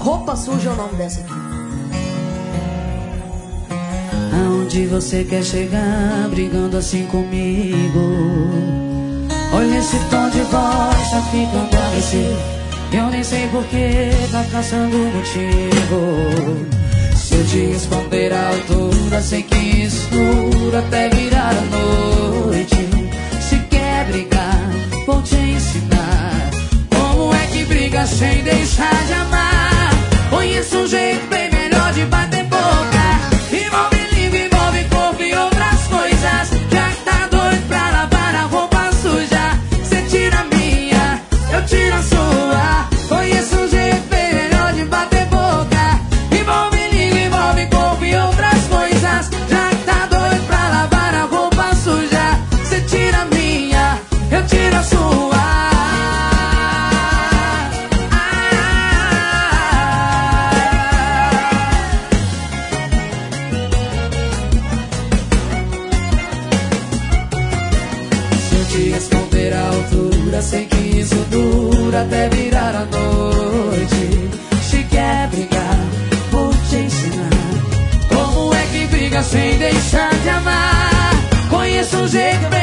Roupa Suja é o nome dessa aqui. Aonde você quer chegar brigando assim comigo? Olha esse tom de voz, tá ficando agressivo. Eu nem sei porquê, tá caçando motivo. Se eu te responder à altura, sei que isso dura até virar a noite. Se quer brigar, vou te ensinar como é que briga sem deixar de amar. Conheço um jeito bem melhor de bater boca. Envolve língua, envolve corpo e outras coisas. Já que tá doido pra lavar a roupa suja, cê tira a minha, eu tiro a sua. Conheço um jeito bem melhor de bater boca. Envolve língua, envolve corpo e outras coisas. Já que tá doido pra lavar a roupa suja, cê tira a minha, eu tiro a sua. Te responder à altura, sei que isso dura até virar a noite. Se quer brigar, vou te ensinar como é que briga sem deixar de amar. Conheço um jeito bem